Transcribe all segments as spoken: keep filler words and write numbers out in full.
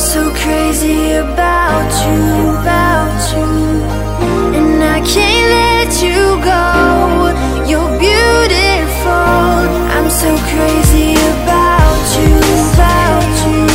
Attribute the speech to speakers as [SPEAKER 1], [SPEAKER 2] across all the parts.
[SPEAKER 1] so crazy about you, about you, and I can't let you go. You're beautiful. I'm so crazy about you, about you.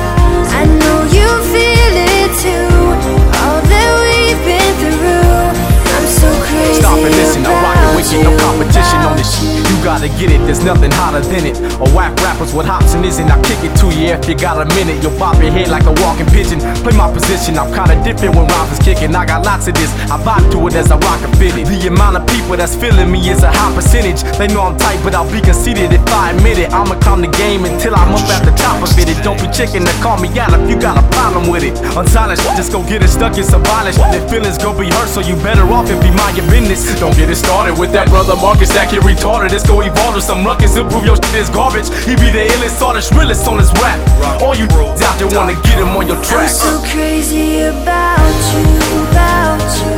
[SPEAKER 1] I know you feel it too. All that we've been through. I'm so crazy.
[SPEAKER 2] Stop and listen, I'm rockin' with you, no competition on this shit. You gotta get it, there's nothing hotter than it. A whack rappers with hops and isn't, I kick it to you if you got a minute. You'll bob your head like a walking pigeon. Play my position, I'm kinda different when rhymes is kicking. I got lots of this, I vibe to it as I rock and fit it. The amount of people that's feeling me is a high percentage. They know I'm tight, but I'll be conceited if I admit it. I'ma calm the game until I'm up at the top of it. It don't be chicken to call me out if you got a problem with it. On silence, just go get it stuck, it's a violence. Their feelings gon' be hurt, so you better off if you mind your business. Don't get it started with that brother Marcus that get retarded. Let's go evolve to some ruckus and prove your shit is garbage. He be the illest, artist, realest on his rap. All you out there wanna get him on your track.
[SPEAKER 1] I'm so crazy about you, about you,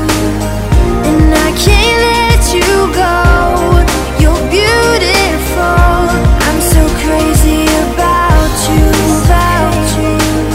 [SPEAKER 1] and I can't let you go. You're beautiful. I'm so crazy about you, about you.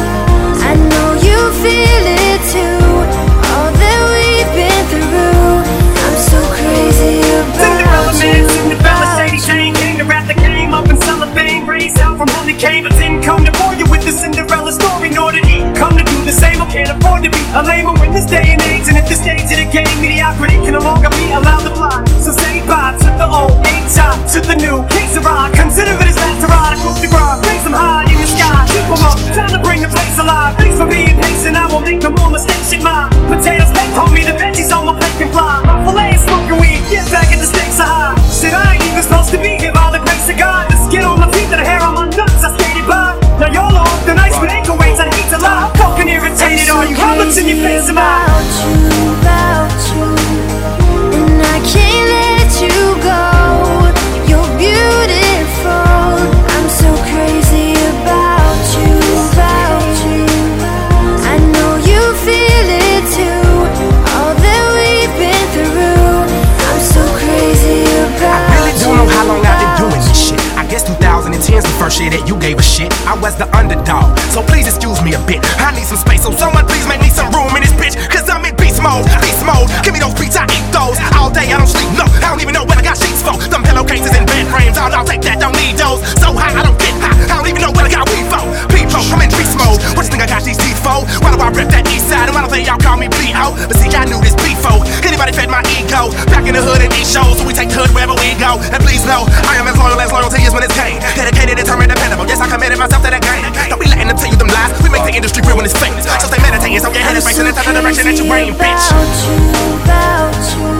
[SPEAKER 1] I know you feel it too. All that we've been through. I'm so crazy about you.
[SPEAKER 3] Cinderella, Sadie Jane came to wrap the game up in cellophane. Raised out from Holy Cave, but didn't come to bore you with the Cinderella story. Nor did he come to do the same. I can't afford to be a lame in this day and age. And at this stage of the game, mediocrity can no longer be allowed to fly. So say bye to the old, ain't top to the new. Kings of rock, consider it as last to ride. I cook the grind, raise them high in the sky. Keep them up, time to bring the place alive. Thanks for being patient, I won't make no more mistakes. Shit, my potatoes, baked, homie, the veggies on my plate can fly. My filet is smoking weed, get back at the stakes are high. Shit, I ain't even supposed to be here by the grace of God. The skin on my feet and the hair on my nuts, I skated by. Now y'all are off the nice with ankle weights, I hate to lie. I'm fucking irritated, are you? How much in your face am I?
[SPEAKER 1] About you, about you, and I can't let you go. You're beautiful. I'm so crazy about you, about you. I know you feel it too. All that we've been through. I'm so crazy about you.
[SPEAKER 4] I really don't know how long I've been doing this shit. I guess two thousand ten's the first year that you gave a shit. I was the underdog, so please excuse me a bit. I need some space, so someone please make me some room in this bitch. Cause I'm in beast mode, beast mode. Give me those beats, I eat those. All day I don't sleep, no, I don't even know what I got sheets for. Them pillowcases and bed frames, I'll, I'll take that, don't need those. So high, I don't get high, I don't even know what I got weed for. People, I'm in beast mode, what you think I got these teeth for? Why do I rep that east side, and why don't they y'all call me B O? But see, I knew this before, anybody fed my ego. Back in the hood and these shows, so we take the hood wherever we go. And please know, I am as loyal as loyalty is when it's gained. Dedicated, determined, dependable, yes I committed myself to that game. Don't be letting them tell you them lies, we make the industry real when it's fake. So stay meditating, so your head is facing in the direction that you brain, bitch.
[SPEAKER 1] About you, about you.